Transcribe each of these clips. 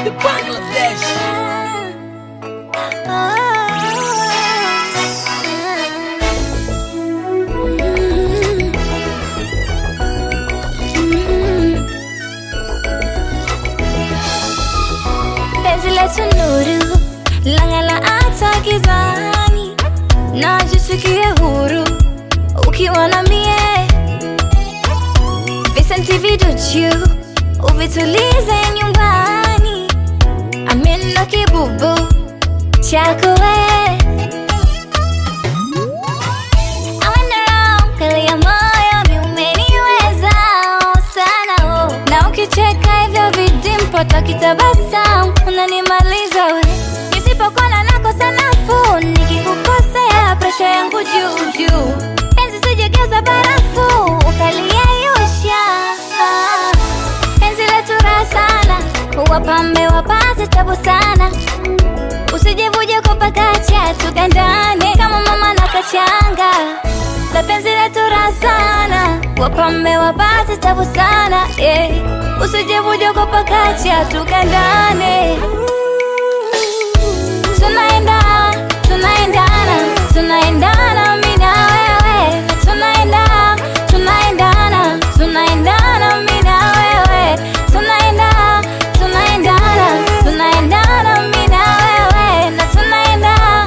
the Bangladesh. Penzi letu nuru, langala ata gizani, najisikia huru ukiwa na mie. Visenti viduchu, uvitulize nyumbani, amina kibubu chako we. I went around, kali ya moyo ni umeniweza sana oh. Na ukicheka hivyo vidimpo takitabasamu, unanimaliza we. Nisipokona nakosa nafuu, nikikukosea presha yangu juu juu. Penzi sijegeza barafu, ukaliyeyusha. Penzi letu raha sana, wapambe wapate tabu sana. Usijivuje kupakacha, tukandane kama mama na kachanga. La penzi letu raha sana, wapambe wapate tabu sana yeah. Usijivuje kupakacha, tukandane. Tunaendana, tunaendana mimi na wewe. Tunaendana, tunaendana mimi na wewe. Tunaendana, tunaendana mimi na wewe. Na tunaendana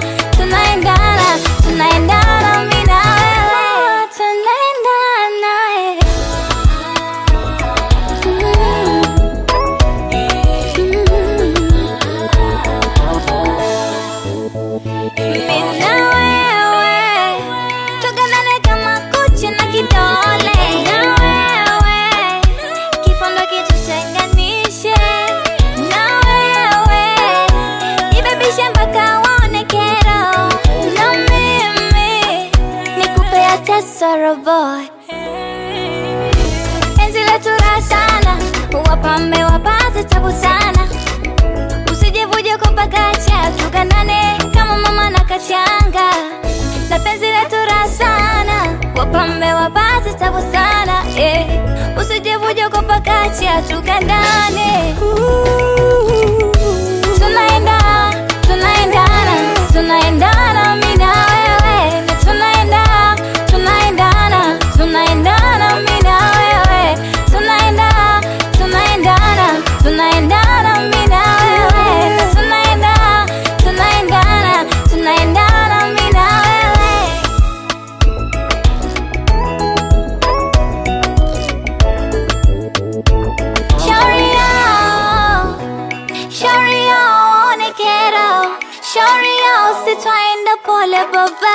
mimi na wewe. Tunaendana mimi na wewe, tuganane kama kucha na kidole. Na wewe, kifundo kitutenganishe. Na wewe, nibebishe mpaka waone kero. Na mimi, nikupe hata sorrow boy. Penzi letu raha sana, wapambe wapate tabu sana. Usijivuje kupakacha, tukandane kama mama na kachanga. La penzi letu raha sana, wapambe wapate tabu sana yeah. Usijivuje kupakacha, tukandane. Tunaendana mimi na wewe. Na tunaendana mimi na wewe. Tunaendana mimi na wewe. Na tunaendana mimi na wewe. Shauri yao, one kero. Shauri yao, sitwaenda pole baba.